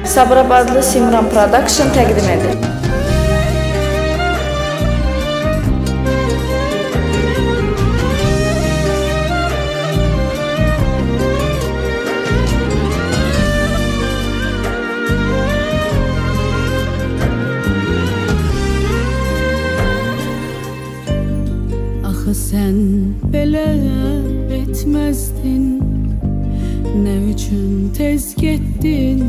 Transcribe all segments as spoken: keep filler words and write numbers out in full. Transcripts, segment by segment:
Sabirabadlı Simran Production təqdim edir. Axı sən belə etməzdin, nə üçün tez getdin?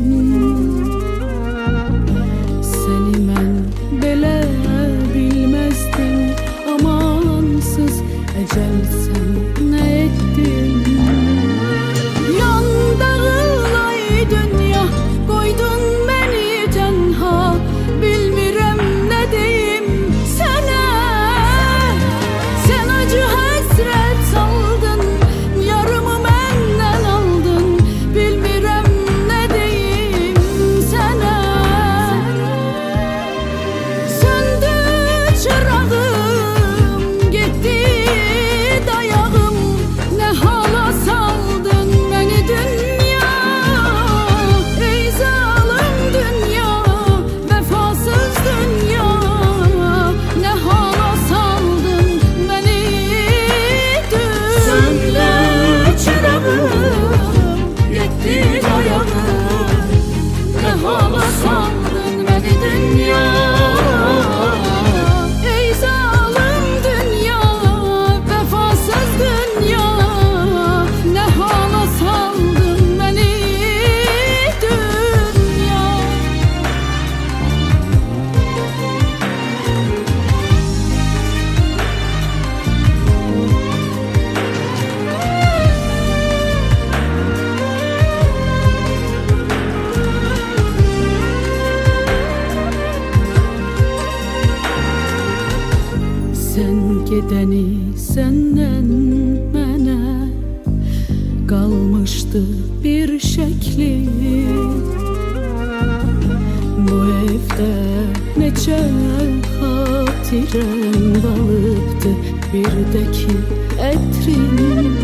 Səni mən belə bilməzdim, amansız əcəl sən nə etdin? Yan dağılay dünya, qoydun məni tənha, bilmirəm nə deyim sənə. Sən acı həsrət saldın, yarımı məndən aldın, bilmirəm nə deyim sənə. Söndü çırağım, getdi dayağım, nə hala saldın məni dünya. Ey zalım dünya, vəfasız dünya, nə hala saldın məni dünya. Söndü çırağım, getdi dayağım, nə hala saldın məni dünya. Ey zalım dünya, vəfasız dünya, nə hala saldın məni dünya. Sən gedəni səndən mənə qalmışdı bir şəkli. Bu evdə neçə xatirəm qalıbdı, bir də ki ətrin.